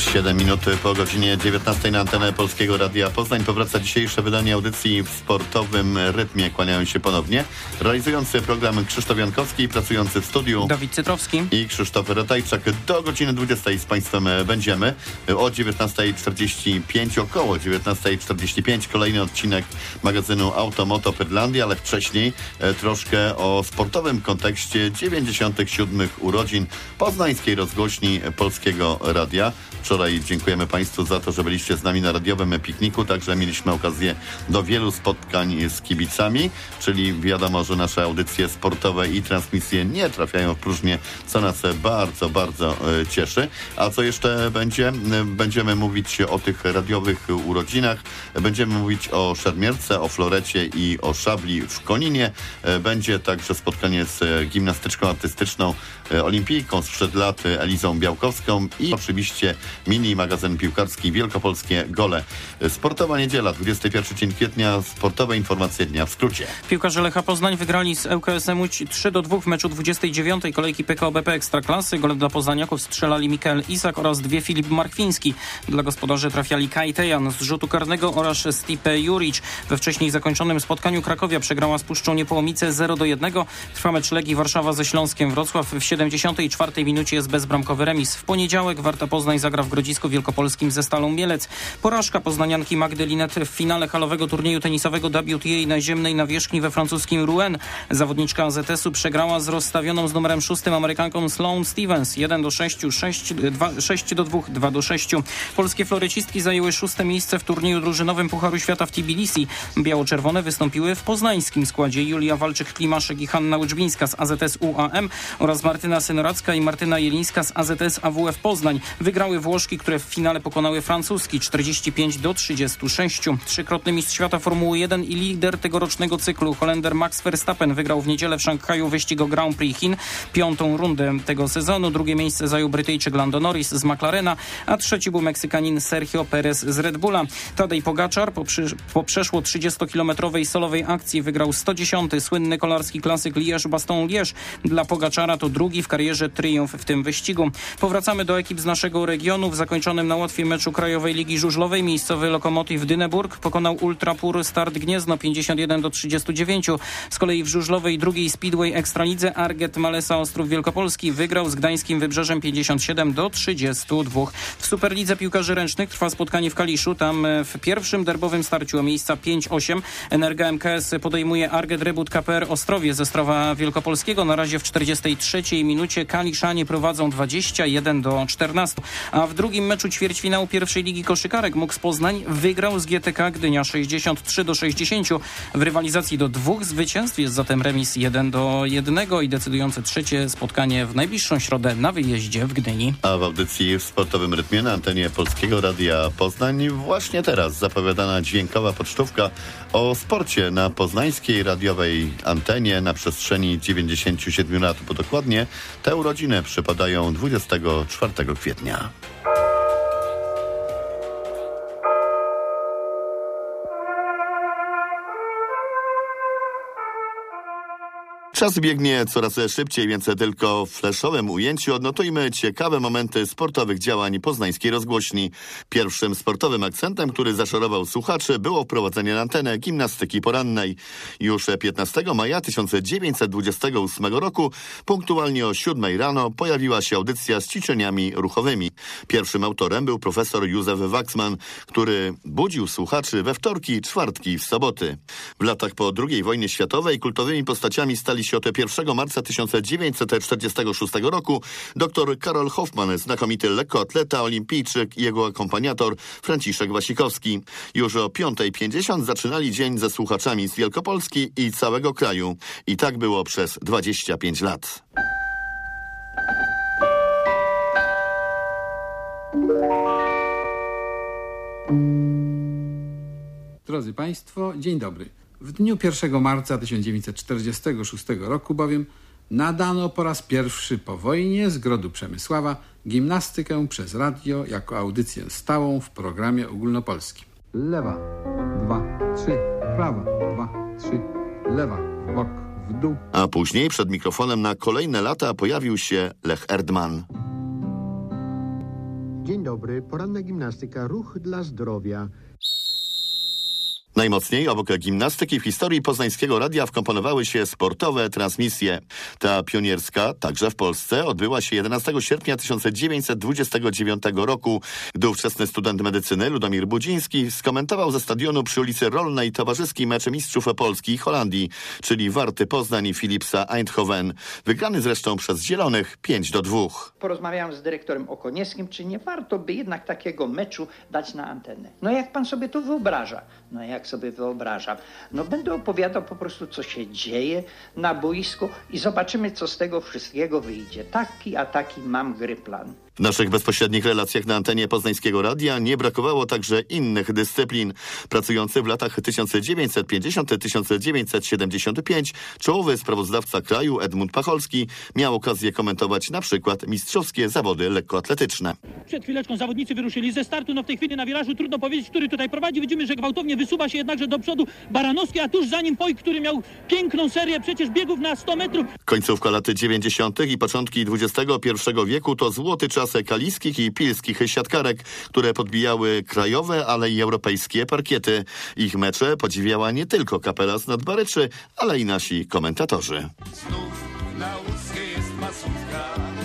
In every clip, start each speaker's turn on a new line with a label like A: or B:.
A: 7 minut po godzinie 19 na antenę Polskiego Radia Poznań powraca dzisiejsze wydanie audycji w sportowym rytmie. Kłaniają się ponownie realizujący program Krzysztof Jankowski, pracujący w studiu
B: Dawid Cytrowski
A: i Krzysztof Ratajczak. Do godziny 20 z Państwem będziemy. O 19:45, około 19:45 kolejny odcinek magazynu Automoto Pyrlandia, ale wcześniej troszkę o sportowym kontekście 97. urodzin poznańskiej rozgłośni Polskiego Radia. Wczoraj dziękujemy Państwu za to, że byliście z nami na radiowym pikniku, także mieliśmy okazję do wielu spotkań z kibicami, czyli wiadomo, że nasze audycje sportowe i transmisje nie trafiają w próżnię, co nas bardzo, bardzo cieszy. A co jeszcze będzie? Będziemy mówić o tych radiowych urodzinach, będziemy mówić o szermierce, o florecie i o szabli w Koninie. Będzie także spotkanie z gimnastyczką artystyczną olimpijką sprzed lat Elizą Białkowską i oczywiście mini magazyn piłkarski Wielkopolskie Gole. Sportowa niedziela, 21 dzień kwietnia, sportowe informacje dnia w skrócie.
B: Piłkarze Lecha Poznań wygrali z ŁKS-em Łódź 3-2 w meczu 29. kolejki PKO BP Ekstraklasy. Gole dla poznaniaków strzelali Mikael Isak oraz Filip Markwiński. Dla gospodarzy trafiali Kai Tejan z rzutu karnego oraz Stipe Juric. We wcześniej zakończonym spotkaniu Krakowia przegrała z Puszczą Niepołomice 0-1. Trwa mecz Legii Warszawa ze Śląskiem Wrocław. W 74. minucie jest bezbramkowy remis. W poniedziałek Warta Poznań zagra w Grodzisku Wielkopolskim ze Stalą Mielec. Porażka poznanianki Magdy Linet w finale halowego turnieju tenisowego WTA naziemnej nawierzchni we francuskim Rouen. Zawodniczka AZS-u przegrała z rozstawioną z numerem 6 Amerykanką Sloane Stevens 1-6, 6-2, 2-6. Polskie florecistki zajęły 6. miejsce w turnieju drużynowym Pucharu Świata w Tbilisi. Biało-czerwone wystąpiły w poznańskim składzie. Julia Walczyk-Klimaszek i Hanna Łyczbińska z AZS UAM oraz Martyna Synoracka i Martyna Jelińska z AZS AWF Poznań. Wygrały Włoszki, które w finale pokonały francuski 45-36. Trzykrotny mistrz świata Formuły 1 i lider tegorocznego cyklu Holender Max Verstappen wygrał w niedzielę w Szanghaju wyścig o Grand Prix Chin, 5. rundę tego sezonu. Drugie miejsce zajął Brytyjczyk Lando Norris z McLarena, a trzeci był Meksykanin Sergio Perez z Red Bulla. Tadej Pogaczar po przeszło 30-kilometrowej solowej akcji wygrał 110. słynny kolarski klasyk Liège-Bastogne-Liège. Dla Pogaczara to drugi w karierze triumf w tym wyścigu. Powracamy do ekip z naszego regionu. W zakończonym na Łotwie meczu Krajowej Ligi Żużlowej miejscowy Lokomotiv Dyneburg pokonał Ultrapur Start Gniezno 51-39. Z kolei w żużlowej drugiej Speedway Ekstralidze Arget Malesa Ostrów Wielkopolski wygrał z Gdańskim Wybrzeżem 57-32. W Superlidze Piłkarzy Ręcznych trwa spotkanie w Kaliszu. Tam w pierwszym derbowym starciu o miejsca 5-8 Energa MKS podejmuje Arget Rebut KPR Ostrowie ze Ostrowa Wielkopolskiego. Na razie w 43. minucie Kaliszanie prowadzą 21-14. A w drugim meczu ćwierćfinału pierwszej ligi koszykarek MUKS Poznań wygrał z GTK Gdynia 63-60. W rywalizacji do 2 zwycięstw jest zatem remis 1-1 i decydujące trzecie spotkanie w najbliższą środę na wyjeździe w Gdyni.
A: A w audycji w sportowym rytmie na antenie Polskiego Radia Poznań właśnie teraz zapowiadana dźwiękowa pocztówka o sporcie na poznańskiej radiowej antenie na przestrzeni 97 lat, bo dokładnie te urodziny przypadają 24 kwietnia. Czas biegnie coraz szybciej, więc tylko w fleszowym ujęciu odnotujmy ciekawe momenty sportowych działań poznańskiej rozgłośni. Pierwszym sportowym akcentem, który zaszarował słuchaczy, było wprowadzenie na antenę gimnastyki porannej. Już 15 maja 1928 roku, punktualnie o 7 rano, pojawiła się audycja z ćwiczeniami ruchowymi. Pierwszym autorem był profesor Józef Waxman, który budził słuchaczy we wtorki, czwartki i w soboty. W latach po II wojnie światowej kultowymi postaciami stali się od 1 marca 1946 roku dr Karol Hoffman, znakomity lekkoatleta, olimpijczyk i jego akompaniator Franciszek Wasikowski. Już o 5:50 zaczynali dzień ze słuchaczami z Wielkopolski i całego kraju. I tak było przez 25 lat.
C: Drodzy Państwo, dzień dobry. W dniu 1 marca 1946 roku bowiem nadano po raz pierwszy po wojnie z Grodu Przemysława gimnastykę przez radio jako audycję stałą w programie ogólnopolskim. Lewa, 2, 3, prawa, 2, 3, lewa, w bok, w dół.
A: A później przed mikrofonem na kolejne lata pojawił się Lech Erdman.
D: Dzień dobry, poranna gimnastyka, ruch dla zdrowia.
A: Najmocniej obok gimnastyki w historii Poznańskiego Radia wkomponowały się sportowe transmisje. Ta pionierska, także w Polsce, odbyła się 11 sierpnia 1929 roku, gdy ówczesny student medycyny Ludomir Budziński skomentował ze stadionu przy ulicy Rolnej towarzyski mecz mistrzów Polski i Holandii, czyli Warty Poznań i Philipsa Eindhoven. Wygrany zresztą przez Zielonych 5-2.
E: Porozmawiałem z dyrektorem Okoniewskim, czy nie warto by jednak takiego meczu dać na antenę. No jak pan sobie to wyobraża? No jak sobie wyobrażam? No będę opowiadał po prostu, co się dzieje na boisku i zobaczymy, co z tego wszystkiego wyjdzie. Taki a taki mam gry plan.
A: W naszych bezpośrednich relacjach na antenie Poznańskiego Radia nie brakowało także innych dyscyplin. Pracujący w latach 1950-1975 czołowy sprawozdawca kraju Edmund Pacholski miał okazję komentować na przykład mistrzowskie zawody lekkoatletyczne.
F: Przed chwileczką zawodnicy wyruszyli ze startu, no w tej chwili na wirażu trudno powiedzieć, który tutaj prowadzi. Widzimy, że gwałtownie wysuwa się jednakże do przodu Baranowski, a tuż za nim Pojk, który miał piękną serię przecież biegów na 100 metrów.
A: Końcówka lat 90. i początki XXI wieku to złoty czas kaliskich i pilskich siatkarek, które podbijały krajowe, ale i europejskie parkiety. Ich mecze podziwiała nie tylko kapela z Nadbaryczy, ale i nasi komentatorzy.
G: Znów na Łódzkiej jest masówka,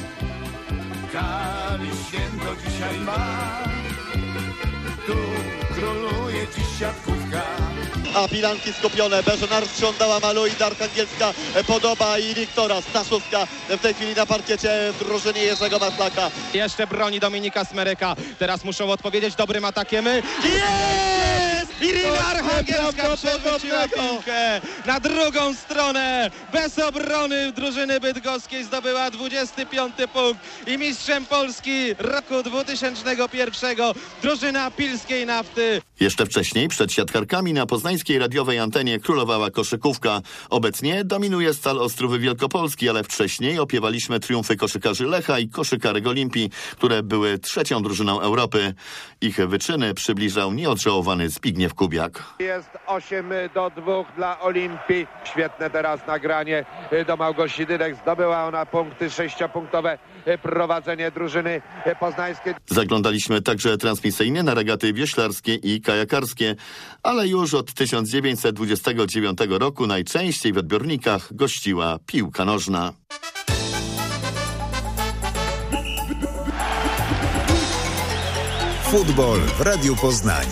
G: Kali święto dzisiaj ma, tu króluje dziś siatkówka.
H: A bilanki skupione, Beżenar sprzątała Malu i Darka Angielska, Podoba i Wiktora Staszówka w tej chwili na parkiecie w drużynie Jerzego Maslaka.
I: Jeszcze broni Dominika Smeryka, teraz muszą odpowiedzieć dobrym atakiem. Jest! Irina Archangielska przewróciła piłkę na drugą stronę. Bez obrony drużyny bydgoskiej zdobyła 25. punkt i mistrzem Polski roku 2001 drużyna Pilskiej Nafty.
A: Jeszcze wcześniej przed siatkarkami na poznańskiej radiowej antenie królowała koszykówka. Obecnie dominuje Stal Ostrówy Wielkopolski, ale wcześniej opiewaliśmy triumfy koszykarzy Lecha i koszykarek Olimpii, które były trzecią drużyną Europy. Ich wyczyny przybliżał nieodżałowany Zbigniew Kubiak.
J: Jest 8-2 dla Olimpii. Świetne teraz nagranie do Małgosi Dydek. Zdobyła ona punkty 6-punktowe. Prowadzenie drużyny poznańskiej.
A: Zaglądaliśmy także transmisyjnie na regaty wioślarskie i kajakarskie, ale już od 1929 roku najczęściej w odbiornikach gościła piłka nożna.
K: Futbol w Radiu Poznań.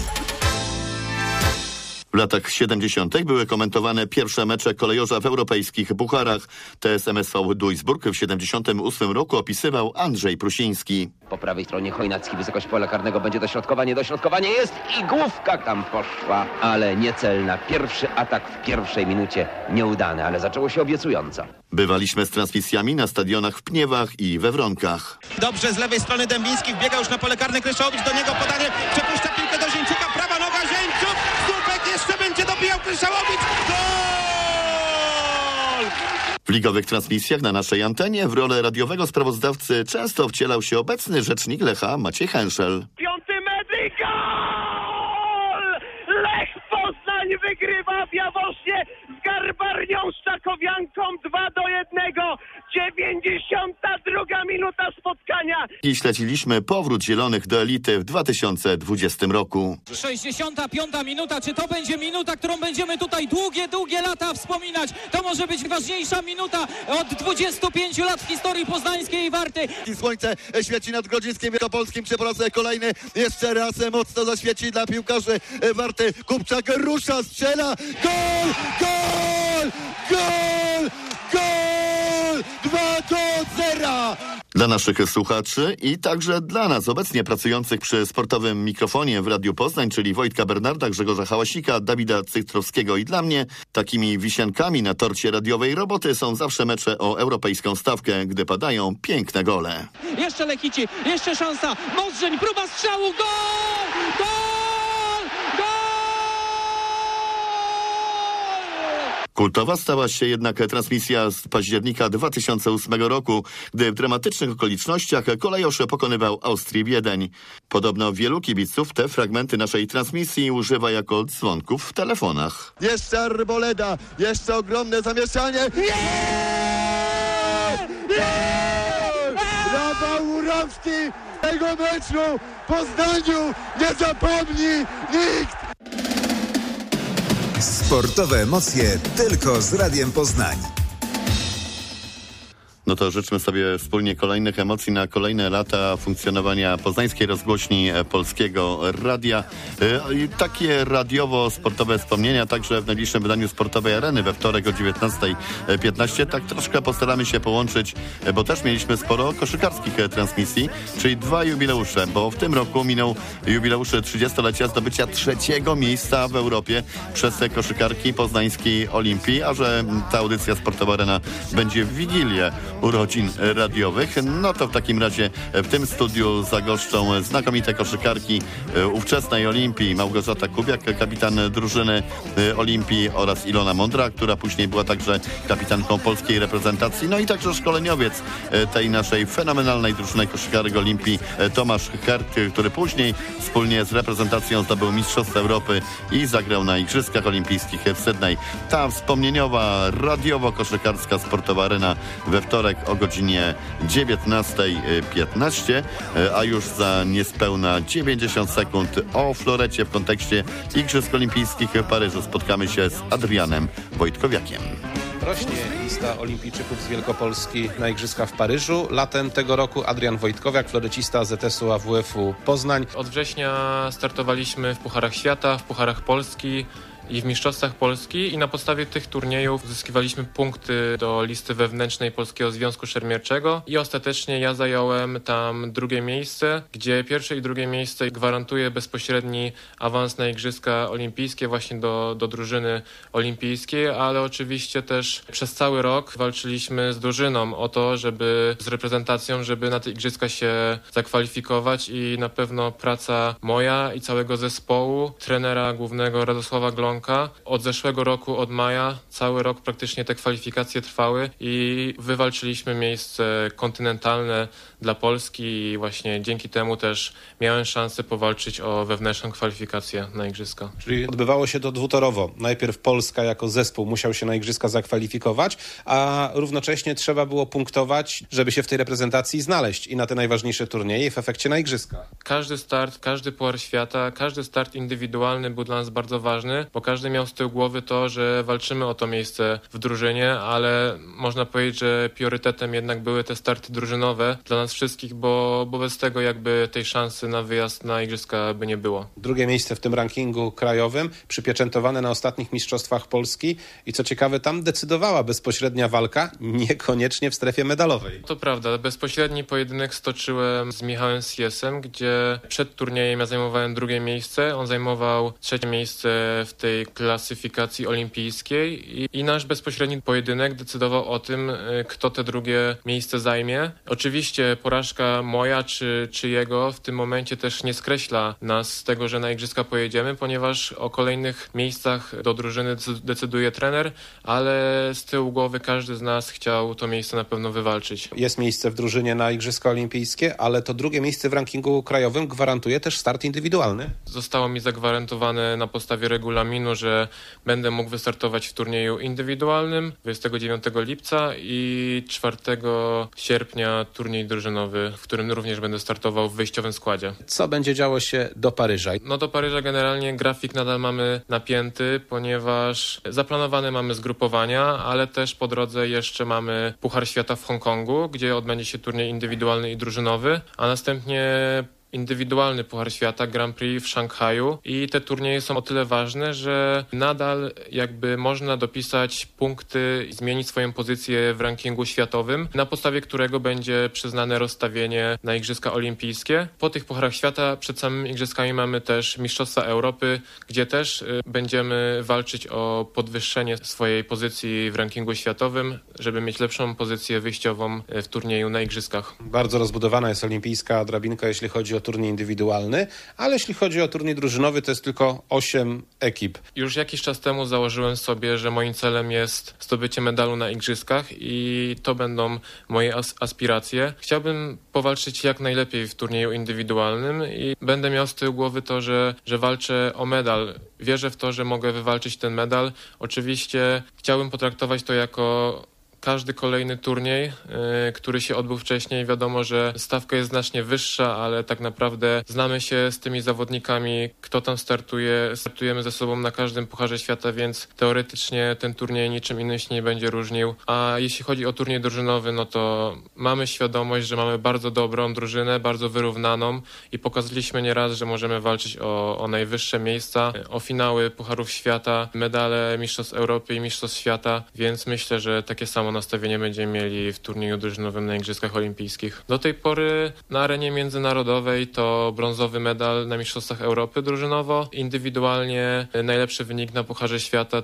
A: W latach 70. były komentowane pierwsze mecze kolejorza w europejskich pucharach. TSMSV Duisburg w 78 roku opisywał Andrzej Prusiński.
L: Po prawej stronie Chojnacki, wysokość pola karnego, będzie dośrodkowanie jest i główka tam poszła, ale niecelna. Pierwszy atak w pierwszej minucie nieudany, ale zaczęło się obiecująco.
A: Bywaliśmy z transmisjami na stadionach w Pniewach i we Wronkach.
I: Dobrze, z lewej strony Dębiński wbiega już na pole karne Kryszowicz, do niego podanie, przepuszcza piłkę do Zięciuka, prawa noga Zięciuk, słupek jeszcze będzie dobijał Kryszowicz, gol!
A: W ligowych transmisjach na naszej antenie w rolę radiowego sprawozdawcy często wcielał się obecny rzecznik Lecha Maciej Henszel.
M: 5 metr i gol! Lech Poznań wygrywa w Jaworznie z Garbarnią Szczakowianką 2-1. 92 minuta spotkania.
A: I śledziliśmy powrót Zielonych do elity w 2020 roku.
F: 65 minuta, czy to będzie minuta, którą będziemy tutaj długie lata wspominać? To może być ważniejsza minuta od 25 lat w historii poznańskiej Warty.
H: I słońce świeci nad Grodziskiem Wielkopolskim po raz kolejny. Jeszcze raz mocno zaświeci dla piłkarzy Warty. Kupczak rusza, strzela. Gol! Gol! Gol! Gol! 2-0!
A: Dla naszych słuchaczy i także dla nas obecnie pracujących przy sportowym mikrofonie w Radiu Poznań, czyli Wojtka Bernarda, Grzegorza Hałasika, Dawida Cytrowskiego i dla mnie, takimi wisiankami na torcie radiowej roboty są zawsze mecze o europejską stawkę, gdy padają piękne gole.
F: Jeszcze Lechici, jeszcze szansa, Modrzeń, próba strzału, gol! Gol! Gol!
A: Kultowa stała się jednak transmisja z października 2008 roku, gdy w dramatycznych okolicznościach kolejorz pokonywał Austrię Wiedeń. Podobno wielu kibiców te fragmenty naszej transmisji używa jako dzwonków w telefonach.
H: Jeszcze Arboleda, jeszcze ogromne zamieszanie. Brawa, ura, Polski tego meczu w Poznaniu nie zapomni nikt!
K: Sportowe emocje tylko z Radiem Poznań.
A: No to życzmy sobie wspólnie kolejnych emocji na kolejne lata funkcjonowania poznańskiej rozgłośni Polskiego Radia. I takie radiowo-sportowe wspomnienia także w najbliższym wydaniu Sportowej Areny we wtorek o 19:15. Tak troszkę postaramy się połączyć, bo też mieliśmy sporo koszykarskich transmisji, czyli 2 jubileusze, bo w tym roku minął jubileusz 30-lecia zdobycia 3. miejsca w Europie przez koszykarki poznańskiej Olimpii, a że ta audycja Sportowa Arena będzie w Wigilię urodzin radiowych, no to w takim razie w tym studiu zagoszczą znakomite koszykarki ówczesnej Olimpii, Małgorzata Kubiak, kapitan drużyny Olimpii, oraz Ilona Mądra, która później była także kapitanką polskiej reprezentacji, no i także szkoleniowiec tej naszej fenomenalnej drużyny koszykarek Olimpii, Tomasz Hert, który później wspólnie z reprezentacją zdobył Mistrzostwo Europy i zagrał na Igrzyskach Olimpijskich w Sydney. Ta wspomnieniowa, radiowo-koszykarska Sportowa Arena we wtorek o godzinie 19:15, a już za niespełna 90 sekund o florecie w kontekście Igrzysk Olimpijskich w Paryżu spotkamy się z Adrianem Wojtkowiakiem.
N: Rośnie lista olimpijczyków z Wielkopolski na Igrzyskach w Paryżu. Latem tego roku Adrian Wojtkowiak, florecista ZS-u AWF-u Poznań.
O: Od września startowaliśmy w Pucharach Świata, w Pucharach Polski i w Mistrzostwach Polski i na podstawie tych turniejów uzyskiwaliśmy punkty do listy wewnętrznej Polskiego Związku Szermierczego i ostatecznie ja zająłem tam 2. miejsce, gdzie 1. i 2. miejsce gwarantuje bezpośredni awans na Igrzyska Olimpijskie właśnie do drużyny olimpijskiej, ale oczywiście też przez cały rok walczyliśmy z drużyną o to, żeby z reprezentacją, żeby na te Igrzyska się zakwalifikować i na pewno praca moja i całego zespołu, trenera głównego Radosława Glonka. Od zeszłego roku, od maja, cały rok praktycznie te kwalifikacje trwały i wywalczyliśmy miejsce kontynentalne dla Polski i właśnie dzięki temu też miałem szansę powalczyć o wewnętrzną kwalifikację na Igrzyska.
N: Czyli odbywało się to dwutorowo. Najpierw Polska jako zespół musiał się na Igrzyska zakwalifikować, a równocześnie trzeba było punktować, żeby się w tej reprezentacji znaleźć i na te najważniejsze turnieje i w efekcie na Igrzyska.
O: Każdy start, każdy Puchar Świata, każdy start indywidualny był dla nas bardzo ważny, bo każdy miał z tyłu głowy to, że walczymy o to miejsce w drużynie, ale można powiedzieć, że priorytetem jednak były te starty drużynowe dla nas wszystkich, bo bez tego jakby tej szansy na wyjazd na Igrzyska by nie było.
N: 2. miejsce w tym rankingu krajowym, przypieczętowane na ostatnich Mistrzostwach Polski i co ciekawe, tam decydowała bezpośrednia walka, niekoniecznie w strefie medalowej.
O: To prawda, bezpośredni pojedynek stoczyłem z Michałem Siesem, gdzie przed turniejem ja zajmowałem 2. miejsce, on zajmował 3. miejsce w tej klasyfikacji olimpijskiej i nasz bezpośredni pojedynek decydował o tym, kto te 2. miejsce zajmie. Oczywiście porażka moja czy jego w tym momencie też nie skreśla nas z tego, że na Igrzyska pojedziemy, ponieważ o kolejnych miejscach do drużyny decyduje trener, ale z tyłu głowy każdy z nas chciał to miejsce na pewno wywalczyć.
N: Jest miejsce w drużynie na Igrzyska Olimpijskie, ale to 2. miejsce w rankingu krajowym gwarantuje też start indywidualny.
O: Zostało mi zagwarantowane na podstawie regulaminu, że będę mógł wystartować w turnieju indywidualnym 29 lipca i 4 sierpnia turniej drużynowy, w którym również będę startował w wyjściowym składzie.
N: Co będzie działo się do Paryża?
O: No do Paryża generalnie grafik nadal mamy napięty, ponieważ zaplanowane mamy zgrupowania, ale też po drodze jeszcze mamy Puchar Świata w Hongkongu, gdzie odbędzie się turniej indywidualny i drużynowy, a następnie indywidualny Puchar Świata, Grand Prix w Szanghaju i te turnieje są o tyle ważne, że nadal jakby można dopisać punkty i zmienić swoją pozycję w rankingu światowym, na podstawie którego będzie przyznane rozstawienie na Igrzyska Olimpijskie. Po tych Pucharach Świata przed samymi Igrzyskami mamy też Mistrzostwa Europy, gdzie też będziemy walczyć o podwyższenie swojej pozycji w rankingu światowym, żeby mieć lepszą pozycję wyjściową w turnieju na Igrzyskach.
N: Bardzo rozbudowana jest olimpijska drabinka, jeśli chodzi o turniej indywidualny, ale jeśli chodzi o turniej drużynowy, to jest tylko 8 ekip.
O: Już jakiś czas temu założyłem sobie, że moim celem jest zdobycie medalu na Igrzyskach i to będą moje aspiracje. Chciałbym powalczyć jak najlepiej w turnieju indywidualnym i będę miał z tyłu głowy to, że walczę o medal. Wierzę w to, że mogę wywalczyć ten medal. Oczywiście chciałbym potraktować to jako każdy kolejny turniej, który się odbył wcześniej, wiadomo, że stawka jest znacznie wyższa, ale tak naprawdę znamy się z tymi zawodnikami, kto tam startuje. Startujemy ze sobą na każdym Pucharze Świata, więc teoretycznie ten turniej niczym innym się nie będzie różnił. A jeśli chodzi o turniej drużynowy, no to mamy świadomość, że mamy bardzo dobrą drużynę, bardzo wyrównaną i pokazaliśmy nieraz, że możemy walczyć o najwyższe miejsca, o finały Pucharów Świata, medale Mistrzostw Europy i Mistrzostw Świata, więc myślę, że takie samo nastawienie będziemy mieli w turnieju drużynowym na Igrzyskach Olimpijskich. Do tej pory na arenie międzynarodowej to brązowy medal na Mistrzostwach Europy drużynowo. Indywidualnie najlepszy wynik na Pucharze Świata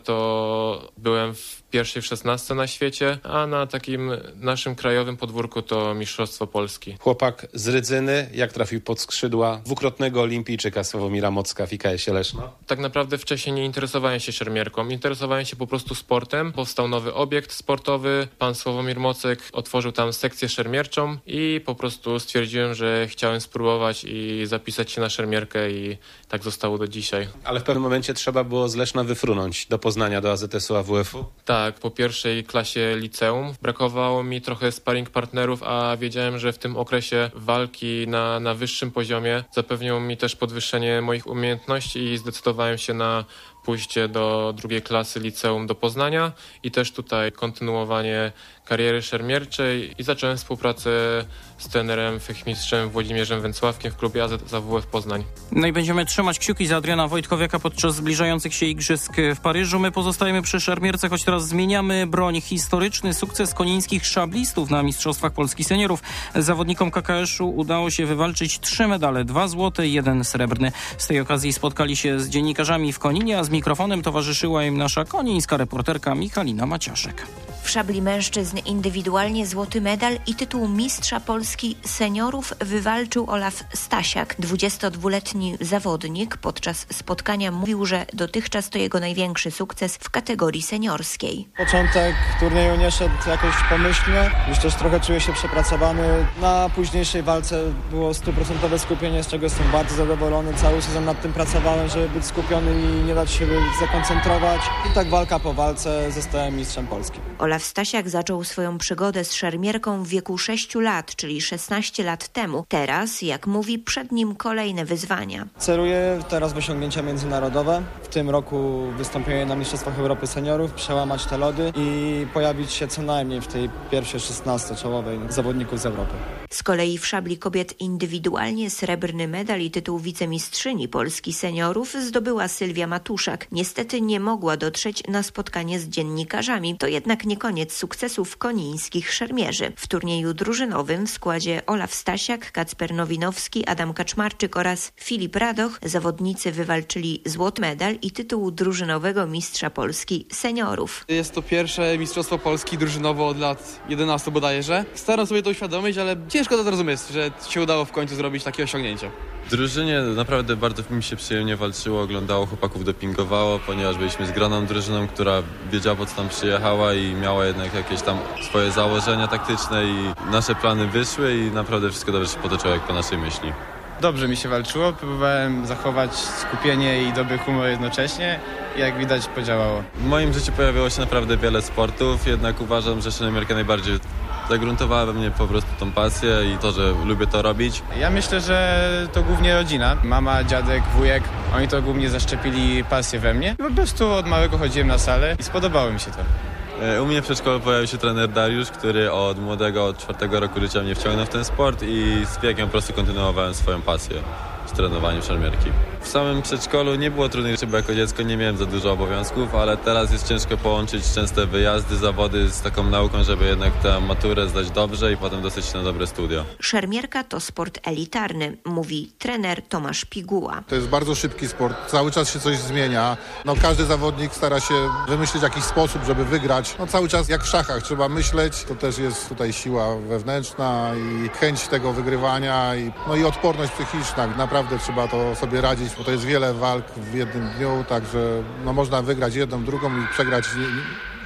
O: to byłem w pierwszej w 16 na świecie, a na takim naszym krajowym podwórku to Mistrzostwo Polski.
N: Chłopak z Rydzyny, jak trafił pod skrzydła dwukrotnego olimpijczyka Sławomira Mocka w IKS-ie Leszno?
O: Tak naprawdę wcześniej nie interesowałem się szermierką, interesowałem się po prostu sportem. Powstał nowy obiekt sportowy, pan Sławomir Mocek otworzył tam sekcję szermierczą i po prostu stwierdziłem, że chciałem spróbować i zapisać się na szermierkę i tak zostało do dzisiaj.
N: Ale w pewnym momencie trzeba było z Leszna wyfrunąć do Poznania, do AZS-u AWF-u?
O: Tak, po pierwszej klasie liceum brakowało mi trochę sparring partnerów, a wiedziałem, że w tym okresie walki na wyższym poziomie zapewnią mi też podwyższenie moich umiejętności i zdecydowałem się na pójście do drugiej klasy liceum do Poznania i też tutaj kontynuowanie kariery szermierczej i zacząłem współpracę z trenerem fechmistrzem Włodzimierzem Węcławkiem w klubie AWF Poznań.
B: No i będziemy trzymać kciuki za Adriana Wojtkowiaka podczas zbliżających się igrzysk w Paryżu. My pozostajemy przy szermierce, choć teraz zmieniamy broń. Historyczny sukces konińskich szablistów na Mistrzostwach Polski Seniorów. Zawodnikom KKS-u udało się wywalczyć 3 medale, 2 złote i 1 srebrny. Z tej okazji spotkali się z dziennikarzami w Koninie, a z mikrofonem towarzyszyła im nasza konińska reporterka Michalina Maciaszek.
P: W szabli mężczyzn indywidualnie złoty medal i tytuł mistrza Polski seniorów wywalczył Olaf Stasiak. 22-letni zawodnik podczas spotkania mówił, że dotychczas to jego największy sukces w kategorii seniorskiej.
Q: Początek turnieju nie szedł jakoś pomyślnie, już też trochę czuję się przepracowany. Na późniejszej walce było 100% skupienie, z czego jestem bardzo zadowolony. Cały sezon nad tym pracowałem, żeby być skupiony i nie dać się zakoncentrować. I tak walka po walce zostałem mistrzem Polski.
P: Olaf Stasiak zaczął swoją przygodę z szermierką w wieku 6 lat, czyli 16 lat temu. Teraz, jak mówi, przed nim kolejne wyzwania.
Q: Celuję teraz w osiągnięcia międzynarodowe. W tym roku wystąpienie na Mistrzostwach Europy Seniorów, przełamać te lody i pojawić się co najmniej w tej pierwszej 16 czołowej zawodników z Europy.
P: Z kolei w szabli kobiet indywidualnie srebrny medal i tytuł wicemistrzyni Polski seniorów zdobyła Sylwia Matuszak. Niestety nie mogła dotrzeć na spotkanie z dziennikarzami. To jednak nie koniec sukcesów konińskich szermierzy. W turnieju drużynowym w składzie Olaf Stasiak, Kacper Nowinowski, Adam Kaczmarczyk oraz Filip Radoch zawodnicy wywalczyli złoty medal i tytuł drużynowego mistrza Polski seniorów.
R: Jest to pierwsze mistrzostwo Polski drużynowo od lat 11 bodajże. Staram sobie to uświadomić, ale ciężko to zrozumieć, że się udało w końcu zrobić takie osiągnięcie.
S: W drużynie naprawdę bardzo mi się przyjemnie walczyło, oglądało, chłopaków dopingowało, ponieważ byliśmy zgraną drużyną, która wiedziała, po co tam przyjechała i miała jednak jakieś tam swoje założenia taktyczne i nasze plany wyszły i naprawdę wszystko dobrze się potoczyło jak po naszej myśli.
T: Dobrze mi się walczyło, próbowałem zachować skupienie i dobry humor jednocześnie i jak widać podziałało.
S: W moim życiu pojawiło się naprawdę wiele sportów, jednak uważam, że szermierka najbardziej загruntowała we mnie po prostu tą pasję i to, że lubię to robić.
T: Ja myślę, że to głównie rodzina. Mama, dziadek, wujek, oni to głównie zaszczepili pasję we mnie. I po prostu od małego chodziłem na salę i spodobało mi się to.
S: U mnie w przedszkolu pojawił się trener Dariusz, który od młodego, od 4 roku życia mnie wciągnął w ten sport i z wiekiem po prostu kontynuowałem swoją pasję w trenowaniu szermierki. W samym przedszkolu nie było trudniejsze, bo jako dziecko nie miałem za dużo obowiązków, ale teraz jest ciężko połączyć częste wyjazdy, zawody z taką nauką, żeby jednak tę maturę zdać dobrze i potem dostać się na dobre studia.
P: Szermierka to sport elitarny, mówi trener Tomasz Piguła.
U: To jest bardzo szybki sport, cały czas się coś zmienia. Każdy zawodnik stara się wymyślić jakiś sposób, żeby wygrać. Cały czas jak w szachach trzeba myśleć, to też jest tutaj siła wewnętrzna i chęć tego wygrywania i odporność psychiczna. Naprawdę trzeba to sobie radzić, bo to jest wiele walk w jednym dniu, także można wygrać jedną, drugą i przegrać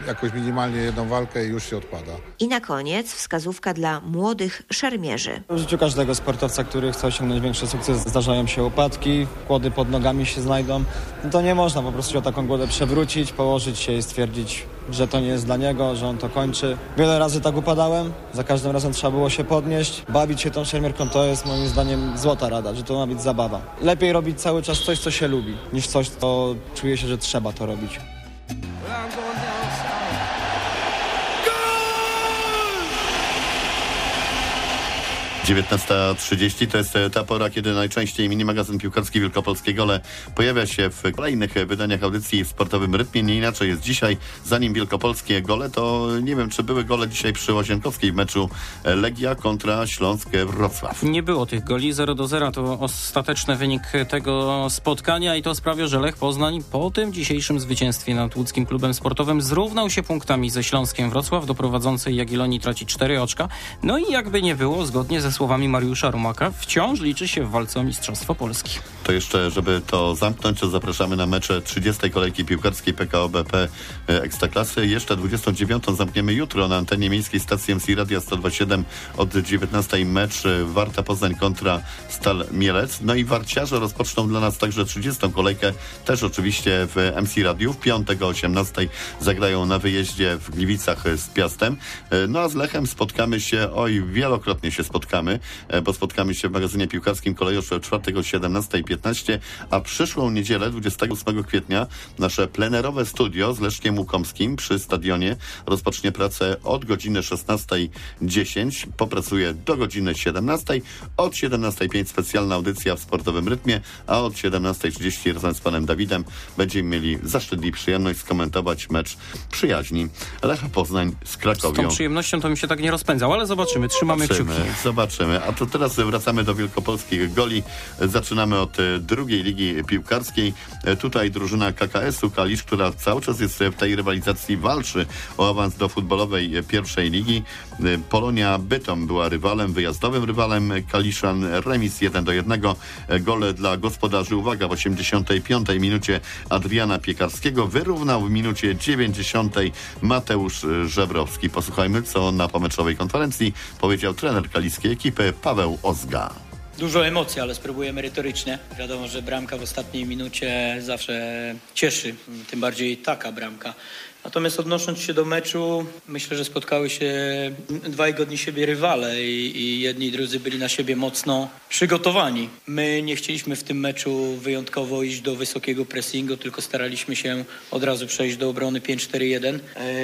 U: jakoś minimalnie jedną walkę i już się odpada.
P: I na koniec wskazówka dla młodych szermierzy.
Q: W życiu każdego sportowca, który chce osiągnąć większy sukces, zdarzają się upadki, kłody pod nogami się znajdą. No to nie można po prostu o taką głodę przewrócić, położyć się i stwierdzić, że to nie jest dla niego, że on to kończy. Wiele razy tak upadałem, za każdym razem trzeba było się podnieść. Bawić się tą szermierką to jest moim zdaniem złota rada, że to ma być zabawa. Lepiej robić cały czas coś, co się lubi, niż coś, co czuje się, że trzeba to robić.
A: 19:30 to jest ta pora, kiedy najczęściej minimagazyn piłkarski Wielkopolskie Gole pojawia się w kolejnych wydaniach audycji w sportowym rytmie. Nie inaczej jest dzisiaj. Zanim Wielkopolskie Gole, to nie wiem, czy były gole dzisiaj przy Łazienkowskiej w meczu Legia kontra Śląsk Wrocław.
B: Nie było tych goli. 0-0 to ostateczny wynik tego spotkania i to sprawia, że Lech Poznań po tym dzisiejszym zwycięstwie nad łódzkim klubem sportowym zrównał się punktami ze Śląskiem Wrocław. Do prowadzącej Jagiellonii traci 4 oczka. No i jakby nie było, zgodnie ze słowami Mariusza Rumaka, wciąż liczy się w walce o Mistrzostwo Polski.
A: To jeszcze, żeby to zamknąć, to zapraszamy na mecze 30. kolejki piłkarskiej PKO BP Ekstraklasy. Jeszcze 29. zamkniemy jutro na antenie miejskiej stacji MC Radia 102.7 od 19. mecz Warta Poznań kontra Stal Mielec. No i warciarze rozpoczną dla nas także 30. kolejkę, też oczywiście w MC Radiu. W piątek o 18. zagrają na wyjeździe w Gliwicach z Piastem. No a z Lechem spotkamy się, wielokrotnie się spotkamy, bo spotkamy się w magazynie piłkarskim Kolejorze 4, 17:15, a przyszłą niedzielę, 28 kwietnia, nasze plenerowe studio z Leszkiem Łukomskim przy stadionie rozpocznie pracę od godziny 16:10, popracuje do godziny 17:00, od 17:05 specjalna audycja w sportowym rytmie, a od 17:30 razem z panem Dawidem będziemy mieli zaszczyt i przyjemność skomentować mecz przyjaźni Lecha Poznań z Krakowią.
B: Z tą przyjemnością to mi się tak nie rozpędzał, ale zobaczymy, trzymamy kciuki.
A: Zobaczymy. A to teraz wracamy do wielkopolskich goli. Zaczynamy od drugiej ligi piłkarskiej. Tutaj drużyna KKS-u Kalisz, która cały czas jest w tej rywalizacji, walczy o awans do futbolowej pierwszej ligi. Polonia Bytom była rywalem, wyjazdowym rywalem Kaliszan. Remis 1-1. Gole dla gospodarzy. Uwaga, w 85 minucie Adriana Piekarskiego. Wyrównał w minucie 90 Mateusz Żebrowski. Posłuchajmy, co na pomeczowej konferencji powiedział trener kaliskiej ekipy Paweł Ozga.
C: Dużo emocji, ale spróbuję merytorycznie. Wiadomo, że bramka w ostatniej minucie zawsze cieszy, tym bardziej taka bramka. Natomiast odnosząc się do meczu, myślę, że spotkały się dwaj godni siebie rywale i jedni i drudzy byli na siebie mocno przygotowani. My nie chcieliśmy w tym meczu wyjątkowo iść do wysokiego pressingu, tylko staraliśmy się od razu przejść do obrony 5-4-1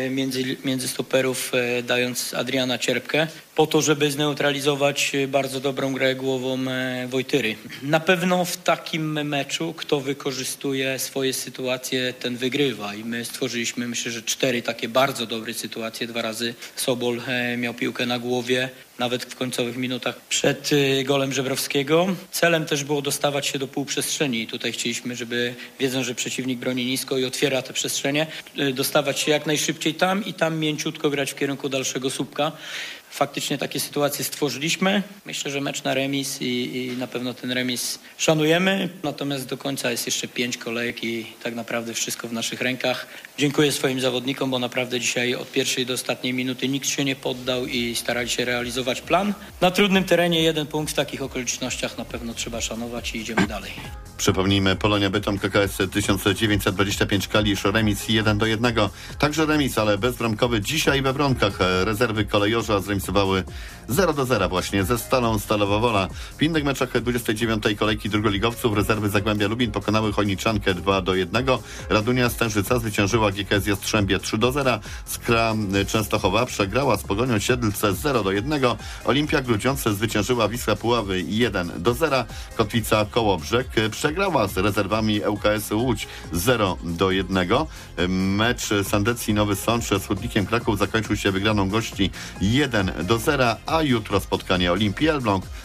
C: między stoperów, dając Adriana cierpkę, po to, żeby zneutralizować bardzo dobrą grę głową Wojtyry. Na pewno w takim meczu, kto wykorzystuje swoje sytuacje, ten wygrywa i my stworzyliśmy, myślę, że 4 takie bardzo dobre sytuacje. 2 razy Sobol miał piłkę na głowie, nawet w końcowych minutach przed golem Żebrowskiego. Celem też było dostawać się do półprzestrzeni. Tutaj chcieliśmy, żeby wiedząc, że przeciwnik broni nisko i otwiera te przestrzenie, dostawać się jak najszybciej tam i tam mięciutko grać w kierunku dalszego słupka. Faktycznie takie sytuacje stworzyliśmy. Myślę, że mecz na remis i na pewno ten remis szanujemy. Natomiast do końca jest jeszcze 5 kolejek i tak naprawdę wszystko w naszych rękach. Dziękuję swoim zawodnikom, bo naprawdę dzisiaj od pierwszej do ostatniej minuty nikt się nie poddał i starali się realizować plan. Na trudnym terenie 1 punkt w takich okolicznościach na pewno trzeba szanować i idziemy dalej.
A: Przypomnijmy, Polonia Bytom KKS 1925 Kalisz, remis 1-1. Także remis, ale bezbramkowy dzisiaj we Wronkach. Rezerwy Kolejorza zremisowały 0-0 właśnie ze Stalą Stalowa Wola. W innych meczach 29. kolejki drugoligowców rezerwy Zagłębia Lubin pokonały Chojniczankę 2-1. Radunia Stężyca zwyciężyła GKS Jastrzębie 3-0. Skra Częstochowa przegrała z Pogonią Siedlce 0-1. Olimpia Grudziądz zwyciężyła Wisła Puławy 1-0. Kotwica Kołobrzeg przegrała z rezerwami ŁKS-u Łódź 0-1. Mecz Sandecji Nowy Sącz z Hutnikiem Kraków zakończył się wygraną gości 1-0, a jutro spotkanie Olimpii Elbląg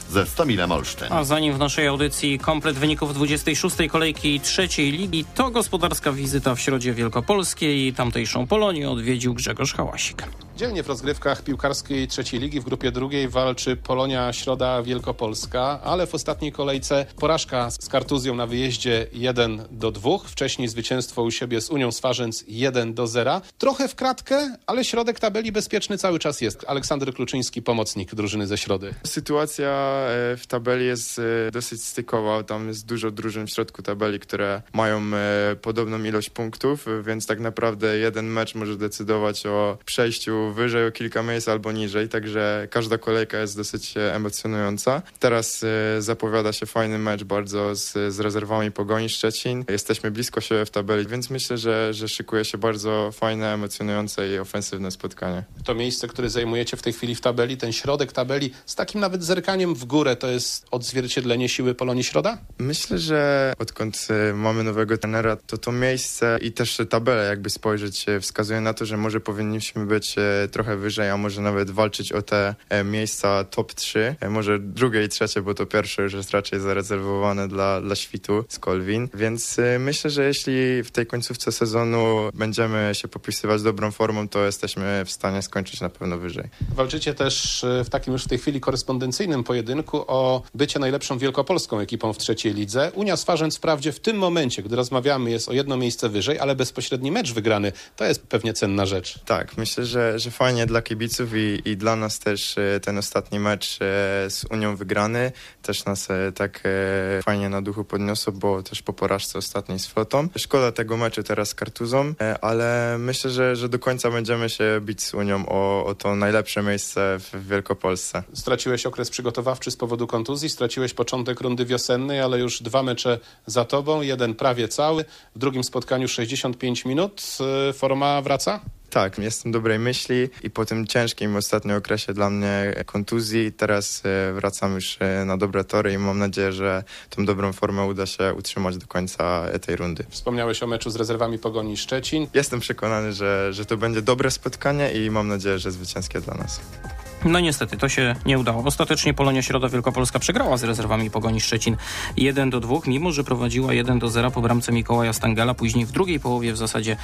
A: ze Stomilem Olsztyn.
B: A zanim w naszej audycji komplet wyników 26. kolejki 3. ligi, to gospodarska wizyta w Środzie Wielkopolskiej. Tamtejszą Polonię odwiedził Grzegorz Hałasik.
N: Dzielnie w rozgrywkach piłkarskiej 3. ligi w grupie drugiej walczy Polonia Środa Wielkopolska, ale w ostatniej kolejce porażka z Kartuzją na wyjeździe 1-2. Wcześniej zwycięstwo u siebie z Unią Swarzędz 1-0. Trochę w kratkę, ale środek tabeli bezpieczny cały czas jest. Aleksander Kluczyński, pomocnik drużyny ze Środy.
D: Sytuacja w tabeli jest dosyć stykowa. Tam jest dużo drużyn w środku tabeli, które mają podobną ilość punktów, więc tak naprawdę jeden mecz może decydować o przejściu wyżej o kilka miejsc albo niżej, także każda kolejka jest dosyć emocjonująca. Teraz zapowiada się fajny mecz bardzo z rezerwami Pogoni Szczecin. Jesteśmy blisko siebie w tabeli, więc myślę, że szykuje się bardzo fajne, emocjonujące i ofensywne spotkanie.
N: To miejsce, które zajmujecie w tej chwili w tabeli, ten środek tabeli z takim nawet zerkaniem w górę, to jest odzwierciedlenie siły Polonii Środa?
D: Myślę, że odkąd mamy nowego trenera, to miejsce i też tabelę jakby spojrzeć wskazuje na to, że może powinniśmy być trochę wyżej, a może nawet walczyć o te miejsca top 3, może drugie i trzecie, bo to pierwsze już jest raczej zarezerwowane dla Świtu z Kolwin, więc myślę, że jeśli w tej końcówce sezonu będziemy się popisywać dobrą formą, to jesteśmy w stanie skończyć na pewno wyżej.
N: Walczycie też w takim już w tej chwili korespondencyjnym pojedynku o bycie najlepszą wielkopolską ekipą w 3. lidze. Unia Swarzędz wprawdzie w tym momencie, gdy rozmawiamy, jest o jedno miejsce wyżej, ale bezpośredni mecz wygrany to jest pewnie cenna rzecz.
D: Tak, myślę, że fajnie dla kibiców i dla nas też ten ostatni mecz z Unią wygrany też nas tak fajnie na duchu podniosło, bo też po porażce ostatniej z Flotą. Szkoda tego meczu teraz z Kartuzą, ale myślę, że do końca będziemy się bić z Unią o to najlepsze miejsce w Wielkopolsce.
N: Straciłeś okres przygotowawczy z powodu kontuzji, straciłeś początek rundy wiosennej, ale już 2 mecze za tobą, jeden prawie cały, w drugim spotkaniu 65 minut. Forma wraca?
D: Tak, jestem dobrej myśli i po tym ciężkim ostatnim okresie dla mnie kontuzji teraz wracam już na dobre tory i mam nadzieję, że tą dobrą formę uda się utrzymać do końca tej rundy.
N: Wspomniałeś o meczu z rezerwami Pogoni Szczecin.
D: Jestem przekonany, że to będzie dobre spotkanie i mam nadzieję, że zwycięskie dla nas.
B: No niestety, to się nie udało. Ostatecznie Polonia Środa Wielkopolska przegrała z rezerwami Pogoni Szczecin 1-2, mimo że prowadziła 1-0 po bramce Mikołaja Stangela. Później w drugiej połowie w zasadzie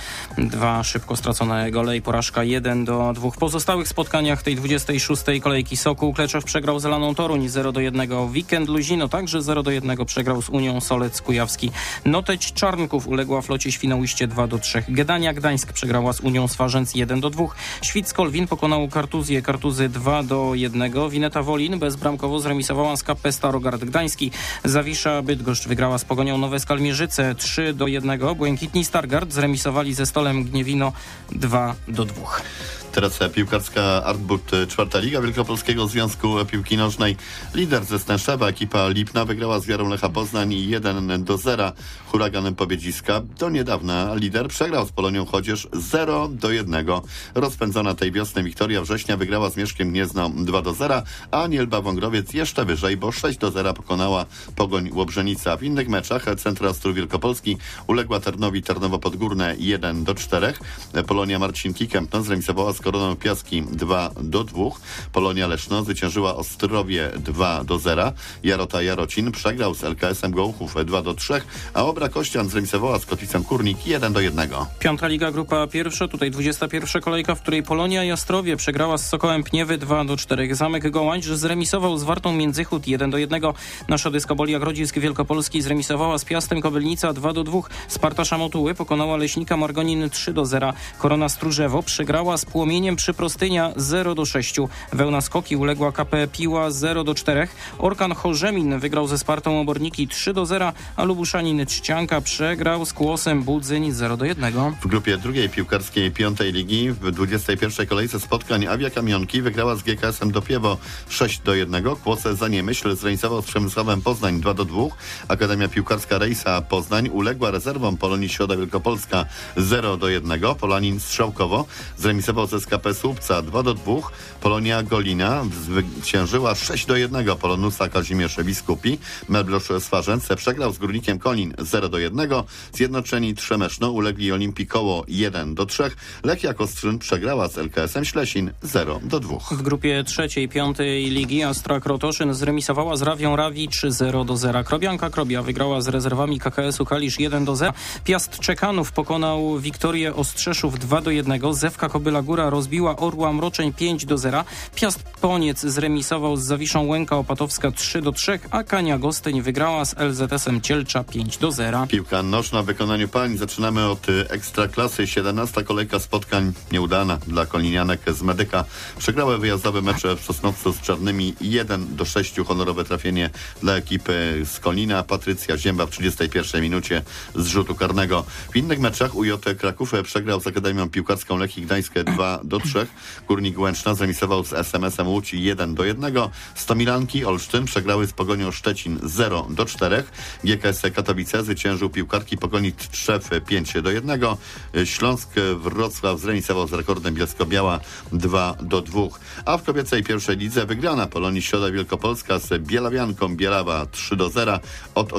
B: 2 szybko stracone gole i porażka 1-2. W pozostałych spotkaniach tej 26. kolejki Sokół Kleczew przegrał z Elaną Toruń 0-1. Weekend Luzino także 0-1 przegrał z Unią Solec Kujawski. Noteć Czarnków uległa Flocie Świnoujście 2-3. Gedania Gdańsk przegrała z Unią Swarzędz 1-2. Świt Kolwin pokonał Kartuzję, Kartuzy 2-1. Wineta Wolin bezbramkowo zremisowała z KP Starogard Gdański. Zawisza Bydgoszcz wygrała z Pogonią Nowe Skalmierzyce 3-1. Błękitni Stargard zremisowali ze Stolem Gniewino 2-2.
A: Teraz piłkarska Artbud 4. Liga Wielkopolskiego Związku Piłki Nożnej. Lider ze Stęszewa, ekipa Lipna, wygrała z Wiarą Lecha Poznań 1-0 huraganem Pobiedziska. Do niedawna lider przegrał z Polonią Chodzież 0-1. Rozpędzona tej wiosny Wiktoria Września wygrała z Mieszkiem Gniezno 2-0, a Nielba Wągrowiec jeszcze wyżej, bo 6-0 pokonała Pogoń Łobrzenica. W innych meczach Centra Ostrów Wielkopolski uległa Tarnowi Tarnowo Podgórne 1-4. Polonia Marcinki Kępno zremisowała z Koroną Piaski 2-2. Polonia Leszno zwyciężyła Ostrowie 2-0. Jarota Jarocin przegrał z LKS-em Gołuchów 2-3, a Obra Kościan zremisowała z Kotwicą Kurnik 1-1.
B: 5. Liga Grupa 1, tutaj 21. kolejka, w której Polonia Jastrowie przegrała z Sokołem Pniewy 2-4. Zamek Gołańcz zremisował z Wartą Międzychód 1-1. Nasza Dyskobolia Grodzisk Wielkopolski zremisowała z Piastem Kobylnica 2-2. Sparta Szamotuły pokonała Leśnika Margonin 3-0. Korona Stróżewo przegrała z Płomieniem Przyprostynia 0-6. Wełna Skoki uległa KP Piła 0-4. Orkan Chorzemin wygrał ze Spartą Oborniki 3-0, a Lubuszanin Trzcianka przegrał z Kłosem Budzyń 0-1.
A: W grupie drugiej piłkarskiej 5. ligi w 21. kolejce spotkań Awia Kamionki wygrała z GKS-em Dopiewo 6-1. Kłosę Zaniemyśl zremisował z Przemysławem Poznań 2-2. Akademia Piłkarska Rejsa Poznań uległa rezerwom Polonii Środa Wielkopolska 0-1. Polanin Strzałkowo zremisował ze z KP Słupca 2-2. Polonia Golina zwyciężyła 6-1 Polonusa Kazimierz Biskupi. Melbrosz Swarzęce przegrał z Górnikiem Konin 0-1. Zjednoczeni Trzemeszno ulegli Olimpii Koło 1-3. Lechia Kostrzyn przegrała z LKS-em Ślesin 0-2.
B: W grupie trzeciej, piątej ligi Astra Krotoszyn zremisowała z Rawią Rawi 3-0. Krobianka Krobia wygrała z rezerwami KKS-u Kalisz 1-0. Piast Czekanów pokonał Wiktorię Ostrzeszów 2-1. Zewka Kobyla Góra rozbiła Orła Mroczeń 5-0. Piast Poniec zremisował z Zawiszą Łęka Opatowska 3-3, a Kania Gostyń wygrała z LZS-em Cielcza 5-0.
A: Piłka nożna w wykonaniu pań. Zaczynamy od Ekstraklasy. 17. kolejka spotkań nieudana dla kolinianek z Medyka. Przegrały wyjazdowe mecze w Sosnowcu z Czarnymi 1-6. Honorowe trafienie dla ekipy z Konina. Patrycja Zięba w 31 minucie z rzutu karnego. W innych meczach UJ Kraków przegrał z Akademią Piłkarską Lechii Gdańsk 2-3. Górnik Łęczna zremisował z SMS-em Łódź 1-1. Stomilanki Olsztyn przegrały z Pogonią Szczecin 0-4. GKS Katowice zwyciężył piłkarki Pogoni Tczew 5-1. Śląsk Wrocław zremisował z Rekordem Bielsko-Biała 2-2. A w kobiecej pierwszej lidze wygrana Polonii Środa Wielkopolska z Bielawianką Bielawa 3-0. Od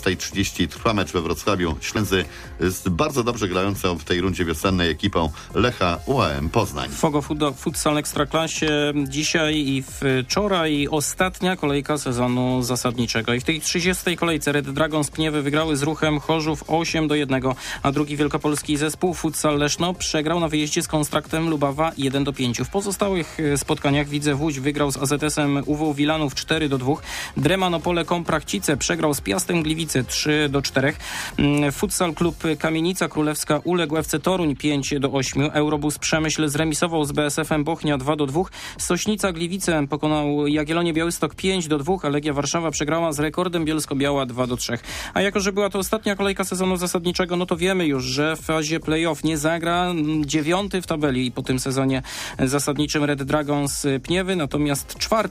A: 18:30 trwa mecz we Wrocławiu. Ślęzy z bardzo dobrze grającą w tej rundzie wiosennej ekipą Lecha UAM Poznań.
B: Fogo Futsal Ekstraklasie dzisiaj i wczoraj ostatnia kolejka sezonu zasadniczego. I w tej 30. kolejce Red Dragons Pniewy wygrały z Ruchem Chorzów 8-1, a drugi wielkopolski zespół Futsal Leszno przegrał na wyjeździe z Konstraktem Lubawa 1-5. W pozostałych spotkaniach Widzew Łódź wygrał z AZS-em UW Wilanów 4-2. Dreman Opole Komprachcice przegrał z Piastem Gliwice 3-4. Futsal Klub Kamienica Królewska uległ FC Toruń 5-8. Eurobus Przemyśl zremisował z BSF-em Bochnia 2-2. Sośnica Gliwice pokonał Jagiellonię Białystok 5-2, a Legia Warszawa przegrała z Rekordem Bielsko-Biała 2-3. A jako, że była to ostatnia kolejka sezonu zasadniczego, no to wiemy już, że w fazie play-off nie zagra 9. w tabeli po tym sezonie zasadniczym Red Dragons Pniewy, natomiast 4.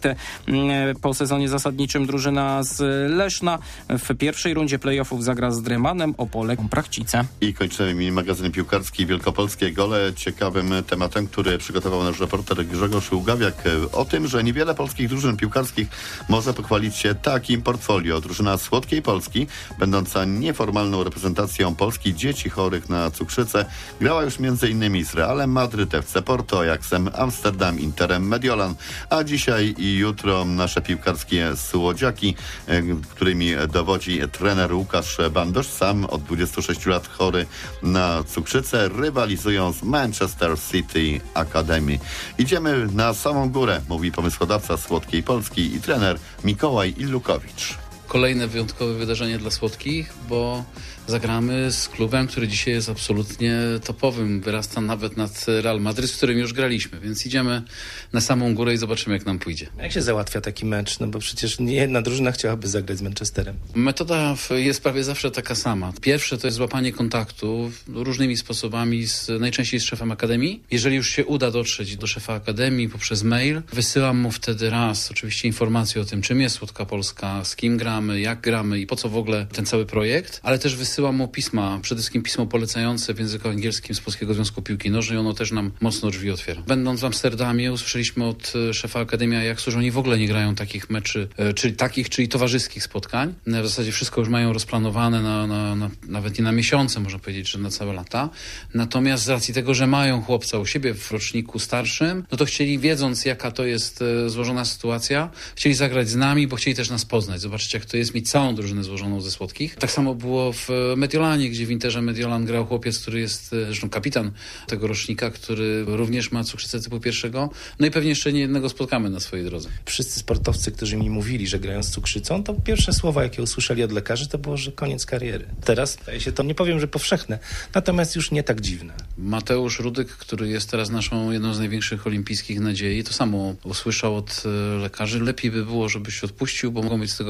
B: po sezonie zasadniczym drużyna z Leszna w pierwszej rundzie play-offów zagra z Dremanem Opole Komprachcice.
A: I kończymy magazyn piłkarski Wielkopolskie Gole ciekawym tematem, który przygotował nasz reporter Grzegorz Ługawiak, o tym, że niewiele polskich drużyn piłkarskich może pochwalić się takim portfolio. Drużyna Słodkiej Polski, będąca nieformalną reprezentacją Polski dzieci chorych na cukrzycę, grała już m.in. z Realem Madryt, FC Porto, Ajaxem Amsterdam, Interem Mediolan, a dzisiaj i jutro nasze piłkarskie słodziaki, którymi dowodzi trener Łukasz Bandosz, sam od 26 lat chory na cukrzycę, rywalizują z Manchester City Academy. Idziemy na samą górę, mówi pomysłodawca Słodkiej Polski i trener Mikołaj Illukowicz.
E: Kolejne wyjątkowe wydarzenie dla Słodkich, bo zagramy z klubem, który dzisiaj jest absolutnie topowym. Wyrasta nawet nad Real Madryt, z którym już graliśmy, więc idziemy na samą górę i zobaczymy, jak nam pójdzie.
V: Jak się załatwia taki mecz? No bo przecież nie jedna drużyna chciałaby zagrać z Manchesterem.
E: Metoda jest prawie zawsze taka sama. Pierwsze to jest złapanie kontaktu różnymi sposobami, najczęściej z szefem Akademii. Jeżeli już się uda dotrzeć do szefa Akademii poprzez mail, wysyłam mu wtedy raz oczywiście informację o tym, czym jest Słodka Polska, z kim gramy, jak gramy i po co w ogóle ten cały projekt, ale też wysyłam mu pisma, przede wszystkim pismo polecające w języku angielskim z Polskiego Związku Piłki Nożnej, ono też nam mocno drzwi otwiera. Będąc w Amsterdamie usłyszeliśmy od szefa Akademii Ajaxu, że oni w ogóle nie grają takich meczy, czyli towarzyskich spotkań. W zasadzie wszystko już mają rozplanowane nawet nie na miesiące, można powiedzieć, że na całe lata. Natomiast z racji tego, że mają chłopca u siebie w roczniku starszym, no to chcieli, wiedząc jaka to jest złożona sytuacja, chcieli zagrać z nami, bo chcieli też nas poznać, zobaczyć jak to jest mieć całą drużynę złożoną ze Słodkich. Tak samo było w Mediolanie, gdzie w Interze Mediolan grał chłopiec, który jest zresztą kapitan tego rocznika, który również ma cukrzycę typu 1. No i pewnie jeszcze nie jednego spotkamy na swojej drodze.
V: Wszyscy sportowcy, którzy mi mówili, że grają z cukrzycą, to pierwsze słowa, jakie usłyszeli od lekarzy, to było, że koniec kariery. Teraz staje się to, nie powiem, że powszechne, natomiast już nie tak dziwne.
E: Mateusz Rudyk, który jest teraz naszą jedną z największych olimpijskich nadziei, to samo usłyszał od lekarzy. Lepiej by było, żebyś odpuścił, bo mogą być z tego powodu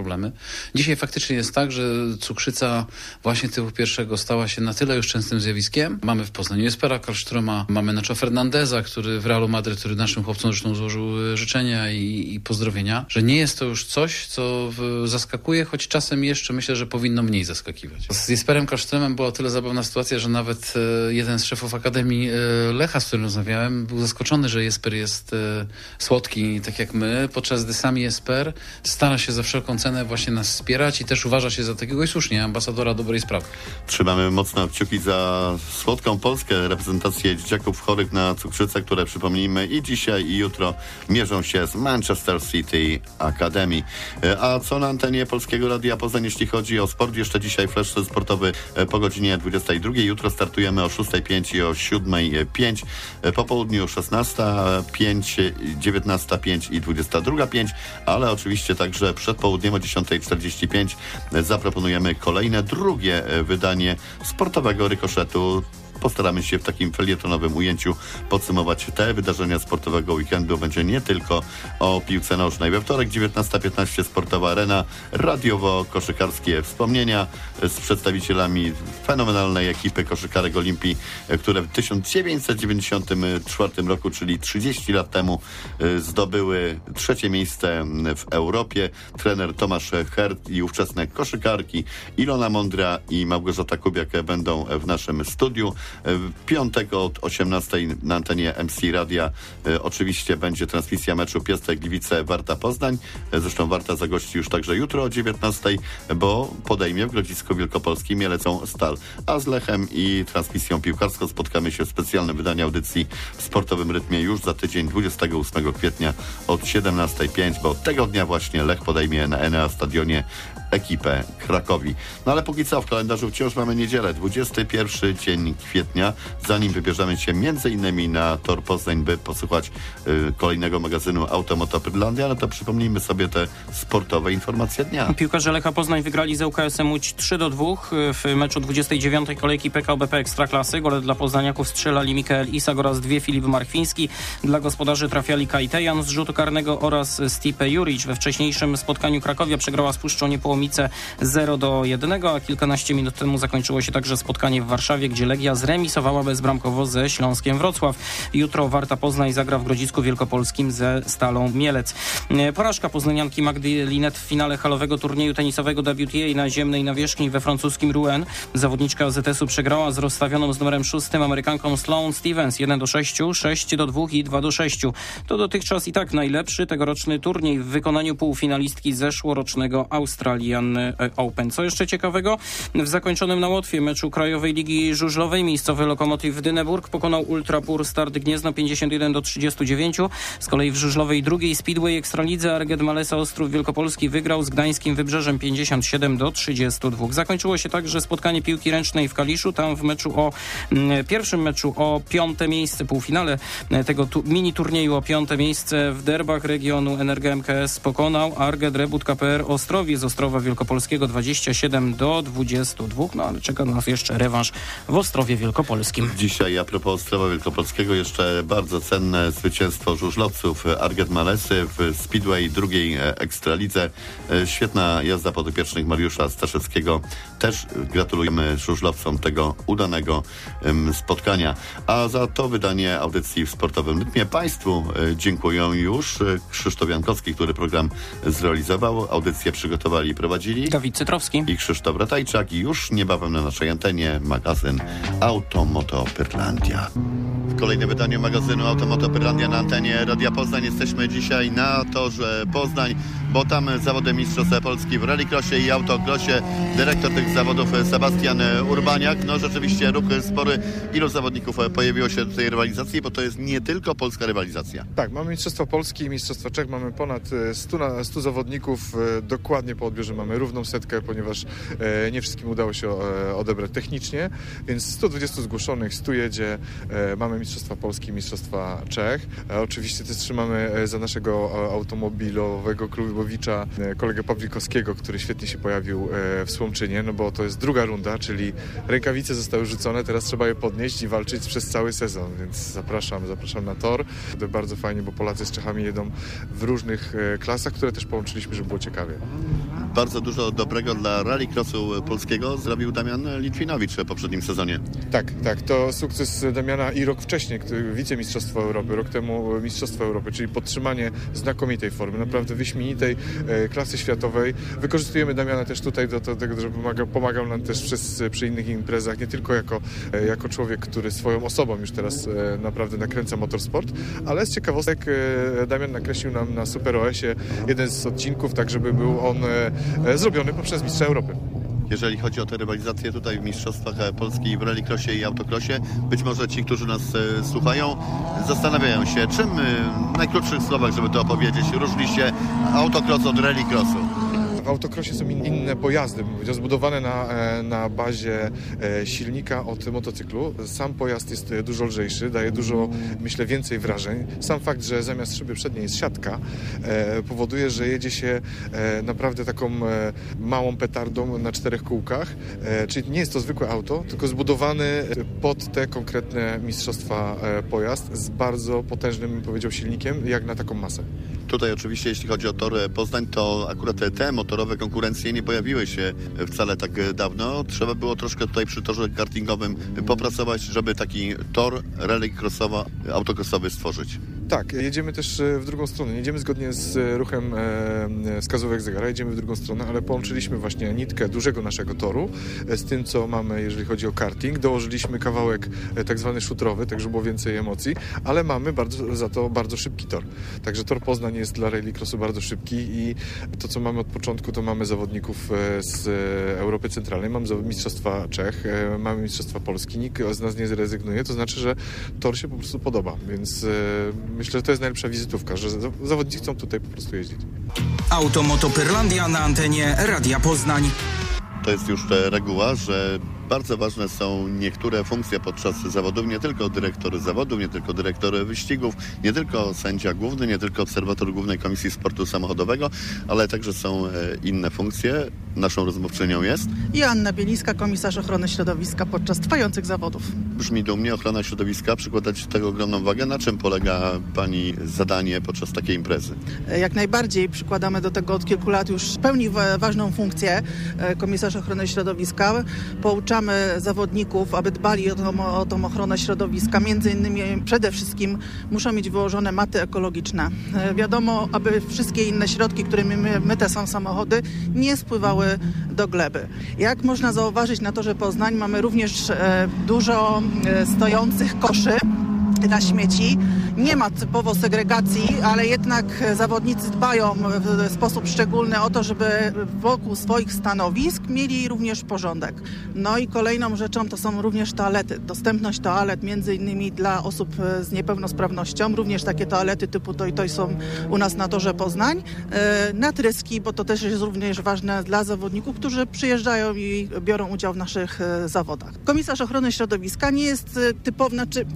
E: problemy. Dzisiaj faktycznie jest tak, że cukrzyca właśnie typu pierwszego stała się na tyle już częstym zjawiskiem. Mamy w Poznaniu Jespera Karlströma, mamy Nacho Fernandeza, który w Realu Madryt, który naszym chłopcom zresztą złożył życzenia i pozdrowienia, że nie jest to już coś, co zaskakuje, choć czasem jeszcze myślę, że powinno mniej zaskakiwać. Z Jesperem Karlströmem była o tyle zabawna sytuacja, że nawet jeden z szefów Akademii Lecha, z którym rozmawiałem, był zaskoczony, że Jesper jest słodki, tak jak my, podczas gdy sam Jesper stara się za wszelką cenę właśnie nas wspierać i też uważa się za takiego i słusznie ambasadora dobrej sprawy.
A: Trzymamy mocno kciuki za słodką Polskę, reprezentację dzieciaków chorych na cukrzycę, które przypomnijmy i dzisiaj i jutro mierzą się z Manchester City Academy. A co na antenie Polskiego Radia Poznań, jeśli chodzi o sport? Jeszcze dzisiaj flash sportowy po godzinie 22. Jutro startujemy o 6:05 i o 7:05. Po południu 16:05, 19:05 i 22:05, ale oczywiście także przed południem o 10:45 zaproponujemy kolejne, drugie wydanie sportowego rykoszetu. Postaramy się w takim felietonowym ujęciu podsumować te wydarzenia sportowego weekendu. Będzie nie tylko o piłce nożnej. We wtorek 19:15 Sportowa Arena, radiowo-koszykarskie wspomnienia z przedstawicielami fenomenalnej ekipy koszykarek Olimpii, które w 1994 roku, czyli 30 lat temu, zdobyły 3. miejsce w Europie. Trener Tomasz Hert i ówczesne koszykarki Ilona Mądra i Małgorzata Kubiak będą w naszym studiu. W piątek od 18:00 na antenie MC Radia oczywiście będzie transmisja meczu Piastek-Gliwice, Warta Poznań. Zresztą Warta zagości już także jutro o 19:00, bo podejmie w Grodzisku Wielkopolskim Mielecą Stal. A z Lechem i transmisją piłkarską spotkamy się w specjalnym wydaniu audycji w sportowym rytmie już za tydzień, 28 kwietnia od 17:05, bo tego dnia właśnie Lech podejmie na Enea Stadionie ekipę Krakowi. No ale póki co w kalendarzu wciąż mamy niedzielę, 21 dzień kwietnia. Zanim wybierzemy się m.in. na Tor Poznań, by posłuchać kolejnego magazynu Automoto Pyrlandia, no to przypomnijmy sobie te sportowe informacje dnia.
B: Piłkarze Lecha Poznań wygrali z ŁKS-em Łódź 3-2 w meczu 29. kolejki PKO BP Ekstraklasy. Gole dla poznaniaków strzelali Mikael Isak oraz 2 Filip Marchwiński. Dla gospodarzy trafiali Kajtejan z rzutu karnego oraz Stipe Juric. We wcześniejszym spotkaniu Krakowia przegrała z Puszczą Niepołomice 0-1, a kilkanaście minut temu zakończyło się także spotkanie w Warszawie, gdzie Legia zremisowała bezbramkowo ze Śląskiem Wrocław. Jutro Warta Poznań zagra w Grodzisku Wielkopolskim ze Stalą Mielec. Porażka poznanianki Magdy Linet w finale halowego turnieju tenisowego WTA na ziemnej nawierzchni we francuskim Rouen. Zawodniczka AZS-u przegrała z rozstawioną z numerem 6 Amerykanką Sloane Stevens 1-6, 6-2 i 2-6. To dotychczas i tak najlepszy tegoroczny turniej w wykonaniu półfinalistki zeszłorocznego Australian Open. Co jeszcze ciekawego? W zakończonym na Łotwie meczu Krajowej Ligi Żużlowej miejscowy Lokomotiv Dyneburg pokonał Ultrapur Start Gniezno 51-39. Z kolei w żużlowej drugiej Speedway Ekstralidze Arget Malesa Ostrów Wielkopolski wygrał z Gdańskim Wybrzeżem 57-32. Zakończyło się także spotkanie piłki ręcznej w Kaliszu. Tam w pierwszym meczu o 5. miejsce, półfinale tego mini turnieju o 5. miejsce w derbach regionu Energa MKS pokonał Arget Rebut KPR Ostrowie z Ostrowa Wielkopolskiego 27-22. No ale czeka nas jeszcze rewanż w Ostrowie Wielkopolskim.
A: Dzisiaj a propos Ostrowa Wielkopolskiego jeszcze bardzo cenne zwycięstwo żużlowców Arget Malesy w Speedway drugiej Ekstralidze. Świetna jazda podopiecznych Mariusza Staszewskiego. Też gratulujemy żużlowcom tego udanego spotkania. A za to wydanie audycji w sportowym rytmie Państwu dziękuję już. Krzysztof Jankowski, który program zrealizował. Audycję przygotowali i prowadzili
B: Dawid Cytrowski
A: i Krzysztof Ratajczak. I już niebawem na naszej antenie magazyn Automoto Pyrlandia. W kolejnym wydaniu magazynu Automoto Pyrlandia na antenie Radia Poznań jesteśmy dzisiaj na torze Poznań, bo tam zawody Mistrzostwa Polski w rallycrossie i autocrossie. Dyrektor tych zawodów Sebastian Urbaniak. No rzeczywiście ruch spory. Ilu zawodników pojawiło się do tej rywalizacji, bo to jest nie tylko polska rywalizacja.
D: Tak, mamy Mistrzostwa Polski i Mistrzostwa Czech. Mamy ponad 100 zawodników. Dokładnie po odbiorze mamy równą setkę, ponieważ nie wszystkim udało się odebrać technicznie, więc 120 zgłoszonych, 100 jedzie. Mamy Mistrzostwa Mistrzostwa Polski, Mistrzostwa Czech. Oczywiście też trzymamy za naszego automobilowego klubowicza kolegę Pawlikowskiego, który świetnie się pojawił w Słomczynie, no bo to jest druga runda, czyli rękawice zostały rzucone, teraz trzeba je podnieść i walczyć przez cały sezon, więc zapraszam na tor. To bardzo fajnie, bo Polacy z Czechami jedą w różnych klasach, które też połączyliśmy, żeby było ciekawie.
A: Bardzo dużo dobrego dla rallycrossu polskiego zrobił Damian Litwinowicz w poprzednim sezonie.
D: Tak, to sukces Damiana i rok wcześniej, wicemistrzostwo Europy, rok temu Mistrzostwo Europy, czyli podtrzymanie znakomitej formy, naprawdę wyśmienitej klasy światowej. Wykorzystujemy Damiana też tutaj do tego, żeby pomagał nam też przy innych imprezach, nie tylko jako człowiek, który swoją osobą już teraz naprawdę nakręca motorsport, ale z ciekawostek Damian nakreślił nam na Super OS-ie jeden z odcinków, tak żeby był on zrobiony poprzez Mistrza Europy.
A: Jeżeli chodzi o tę rywalizację tutaj w Mistrzostwach Polski w rallycrossie i autocrossie, być może ci, którzy nas słuchają, zastanawiają się, czym w najkrótszych słowach, żeby to opowiedzieć, różni się autocross od rallycrossu.
D: W autocrossie są inne pojazdy, zbudowane na bazie silnika od motocyklu. Sam pojazd jest dużo lżejszy, daje dużo, myślę, więcej wrażeń. Sam fakt, że zamiast szyby przedniej jest siatka, powoduje, że jedzie się naprawdę taką małą petardą na 4 kółkach. Czyli nie jest to zwykłe auto, tylko zbudowany pod te konkretne mistrzostwa pojazd z bardzo potężnym, bym powiedział, silnikiem, jak na taką masę.
A: Tutaj oczywiście, jeśli chodzi o tor Poznań, to akurat te motorowe konkurencje nie pojawiły się wcale tak dawno. Trzeba było troszkę tutaj przy torze kartingowym popracować, żeby taki tor rallycrossowo-autocrossowy stworzyć.
D: Tak, jedziemy też w drugą stronę. Jedziemy zgodnie z ruchem wskazówek zegara, jedziemy w drugą stronę, ale połączyliśmy właśnie nitkę dużego naszego toru z tym, co mamy, jeżeli chodzi o karting. Dołożyliśmy kawałek tak zwany szutrowy, tak żeby było więcej emocji, ale mamy za to bardzo szybki tor. Także tor Poznań jest dla rallycrossu bardzo szybki i to, co mamy od początku, to mamy zawodników z Europy Centralnej, mamy Mistrzostwa Czech, mamy Mistrzostwa Polski, nikt z nas nie zrezygnuje, to znaczy, że tor się po prostu podoba, więc myślę, że to jest najlepsza wizytówka, że zawodnicy chcą tutaj po prostu jeździć.
G: Automoto Pyrlandia na antenie Radia Poznań.
A: To jest już reguła, że bardzo ważne są niektóre funkcje podczas zawodów, nie tylko dyrektor zawodów, nie tylko dyrektor wyścigów, nie tylko sędzia główny, nie tylko obserwator Głównej Komisji Sportu Samochodowego, ale także są inne funkcje. Naszą rozmówczynią jest
J: Joanna Bielińska, komisarz ochrony środowiska podczas trwających zawodów.
A: Brzmi dumnie, ochrona środowiska, przykładać do tego ogromną wagę. Na czym polega Pani zadanie podczas takiej imprezy?
J: Jak najbardziej przykładamy do tego od kilku lat, już pełni ważną funkcję komisarz ochrony środowiska. Pouczamy zawodników, aby dbali o tą ochronę środowiska. Między innymi przede wszystkim muszą mieć wyłożone maty ekologiczne. Wiadomo, aby wszystkie inne środki, którymi myte są samochody, nie spływały do gleby. Jak można zauważyć, na torze Poznań mamy również dużo stojących koszy na śmieci. Nie ma typowo segregacji, ale jednak zawodnicy dbają w sposób szczególny o to, żeby wokół swoich stanowisk mieli również porządek. No i kolejną rzeczą to są również toalety. Dostępność toalet między innymi dla osób z niepełnosprawnością. Również takie toalety typu Toj są u nas na torze Poznań. Natryski, bo to też jest również ważne dla zawodników, którzy przyjeżdżają i biorą udział w naszych zawodach. Komisarz ochrony środowiska nie jest typowy,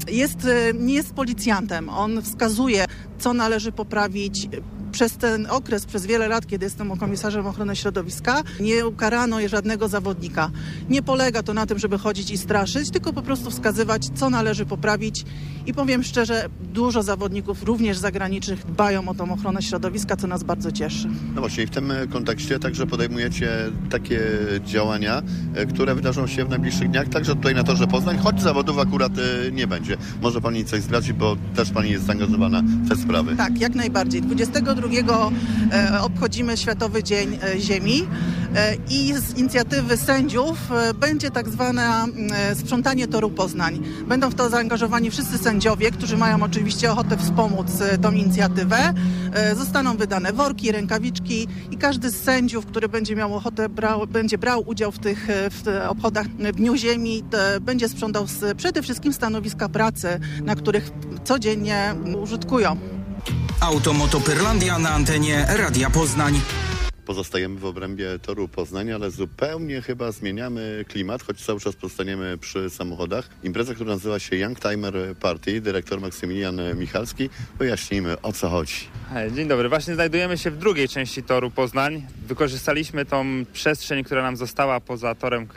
J: nie jest policjantem. On wskazuje, co należy poprawić. Przez ten okres, przez wiele lat, kiedy jestem komisarzem ochrony środowiska, nie ukarano żadnego zawodnika. Nie polega to na tym, żeby chodzić i straszyć, tylko po prostu wskazywać, co należy poprawić. I powiem szczerze, dużo zawodników, również zagranicznych, dbają o tą ochronę środowiska, co nas bardzo cieszy.
A: No właśnie, i w tym kontekście także podejmujecie takie działania, które wydarzą się w najbliższych dniach, także tutaj na torze Poznań, choć zawodów akurat nie będzie. Może Pani coś zdradzić, bo też Pani jest zaangażowana w te sprawy.
J: Tak, jak najbardziej. 22 obchodzimy Światowy Dzień Ziemi i z inicjatywy sędziów będzie tak zwane sprzątanie toru Poznań. Będą w to zaangażowani wszyscy sędziowie, którzy mają oczywiście ochotę wspomóc tą inicjatywę. Zostaną wydane worki, rękawiczki i każdy z sędziów, który będzie miał ochotę, będzie brał udział w tych obchodach Dniu Ziemi, będzie sprzątał przede wszystkim stanowiska pracy, na których codziennie użytkują.
G: Automoto Pyrlandia na antenie Radia Poznań.
A: Pozostajemy w obrębie toru Poznań, ale zupełnie chyba zmieniamy klimat, choć cały czas pozostaniemy przy samochodach. Impreza, która nazywa się Youngtimer Party, dyrektor Maksymilian Michalski. Wyjaśnijmy, o co chodzi.
I: Dzień dobry. Właśnie znajdujemy się w drugiej części toru Poznań. Wykorzystaliśmy tą przestrzeń, która nam została poza torem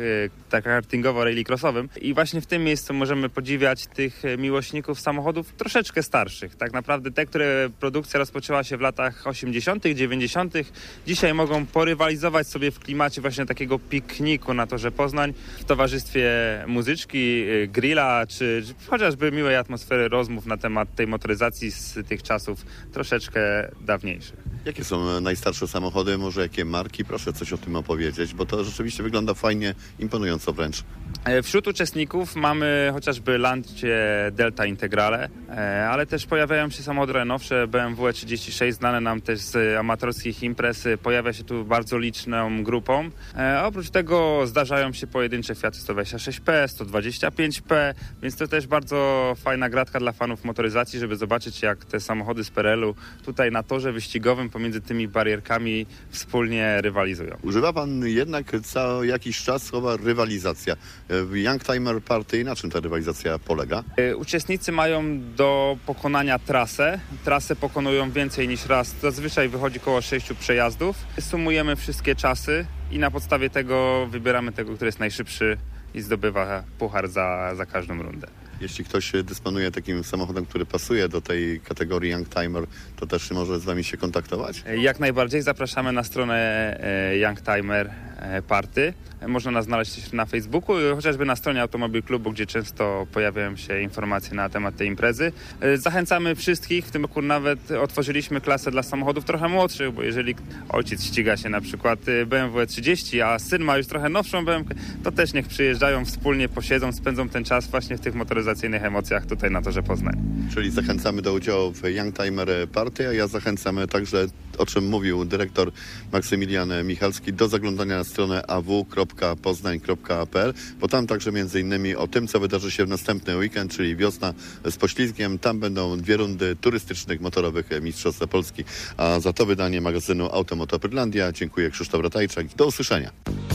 I: kartingowo-rallycrossowym i właśnie w tym miejscu możemy podziwiać tych miłośników samochodów troszeczkę starszych. Tak naprawdę te, które produkcja rozpoczęła się w latach 80., 90. Dzisiaj mogą porywalizować sobie w klimacie właśnie takiego pikniku na torze Poznań w towarzystwie muzyczki, grilla czy chociażby miłej atmosfery rozmów na temat tej motoryzacji z tych czasów troszeczkę dawniejszych.
A: Jakie są najstarsze samochody, może jakie marki? Proszę coś o tym opowiedzieć, bo to rzeczywiście wygląda fajnie, imponująco wręcz.
I: Wśród uczestników mamy chociażby Lancia Delta Integrale, ale też pojawiają się samochody nowsze, BMW E36, znane nam też z amatorskich imprez, pojawia się tu bardzo liczną grupą. Oprócz tego zdarzają się pojedyncze Fiaty 126P, 125P, więc to też bardzo fajna gratka dla fanów motoryzacji, żeby zobaczyć, jak te samochody z PRL-u tutaj na torze wyścigowym pomiędzy tymi barierkami wspólnie rywalizują.
A: Używa pan jednak co jakiś czas słowa rywalizacja. W Youngtimer Party na czym ta rywalizacja polega?
I: Uczestnicy mają do pokonania trasę. Trasę pokonują więcej niż raz. Zazwyczaj wychodzi około 6 przejazdów. Sumujemy wszystkie czasy i na podstawie tego wybieramy tego, który jest najszybszy i zdobywa puchar za każdą rundę.
A: Jeśli ktoś dysponuje takim samochodem, który pasuje do tej kategorii Youngtimer, to też może z wami się kontaktować?
I: Jak najbardziej. Zapraszamy na stronę Youngtimer Party. Można nas znaleźć na Facebooku, chociażby na stronie Automobil Klubu, gdzie często pojawiają się informacje na temat tej imprezy. Zachęcamy wszystkich, w tym roku nawet otworzyliśmy klasę dla samochodów trochę młodszych, bo jeżeli ojciec ściga się na przykład BMW 30, a syn ma już trochę nowszą BMW, to też niech przyjeżdżają, wspólnie posiedzą, spędzą ten czas właśnie w tych motoryzacyjnych emocjach tutaj na torze Poznań.
A: Czyli zachęcamy do udziału w Youngtimer Party, a ja zachęcam także, o czym mówił dyrektor Maksymilian Michalski, do zaglądania na stronę aw.poznań.pl, bo tam także między innymi o tym, co wydarzy się w następny weekend, czyli wiosna z poślizgiem. Tam będą 2 rundy turystycznych, motorowych Mistrzostwa Polski. A za to wydanie magazynu Automoto Pyrlandia dziękuję, Krzysztof Ratajczak. Do usłyszenia.